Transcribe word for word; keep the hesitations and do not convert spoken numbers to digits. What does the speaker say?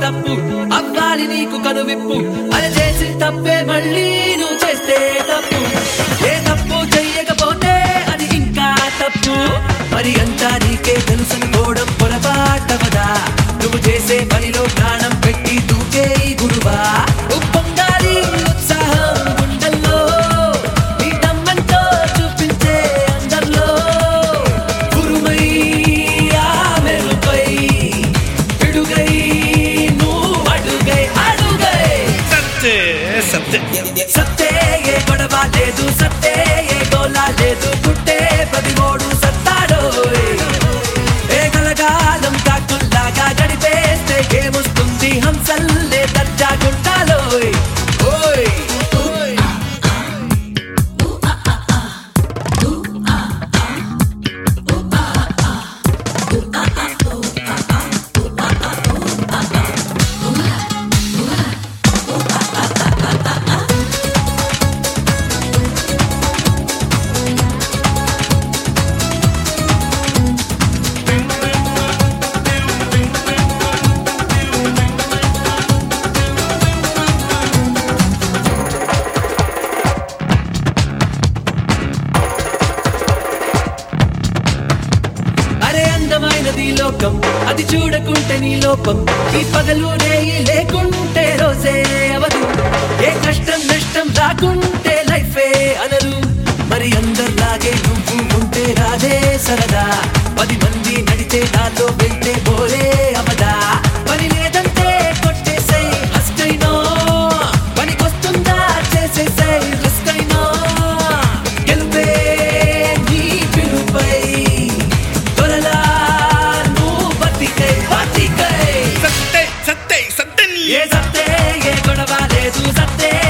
తప్పు అవ్వాలి నీకు కనువిప్పు అది చేసి తప్పే మళ్ళీ నువ్వు చేస్తే తప్పు ఏ తప్పు చెయ్యకపోతే అది ఇంకా తప్పు మరి అంతా నీకే తెలుసనుకోవడం పొరపాటవదా నువ్వు చేసే పనిలో ప్రాణం పెట్టి దూకే గురువా ఉప్పొంగాలి ఉత్సాహం గుండెల్లో నీ దమ్మంతో చూపించే అందరిలో గురుమై ఆ మెరుపై పిడుగై నువ్వు అడుగై అడుగై సత్తే సత్తే సత్తే ఏ గొడవ లేదు సత్తే ఏ గోలా లేదు పుట్టే ప్రతిమోడు సత్తాడో ఏ కలగాలం కాకుల్లాగా గడిపేస్తే ఏమొస్తుంది హంసల్లే దర్జా గుంటాలో ఓయ్ అందమైనది లోకం అది చూడకుంటే నీ లోపం ఈ పగలు రేయి లేకుంటే రోజే అవదు ఏ కష్టం నష్టం రాకుంటే లైఫే అనరు మరి అందరిలాగే నువ్వు ఉంటే రాదే సరదా పది మంది నడితే దానిలో వెళ్తే బోరే అవదా పని లేదంటే కొట్టేసై హస్టైనో పనికొస్తుందా చేసేసై రిస్క్ అయినో గెలుపే నీ పిలుపై సత్తే సత్తే సత్తే ఏ సత్తే ఏ గొడవ లేదు సత్తే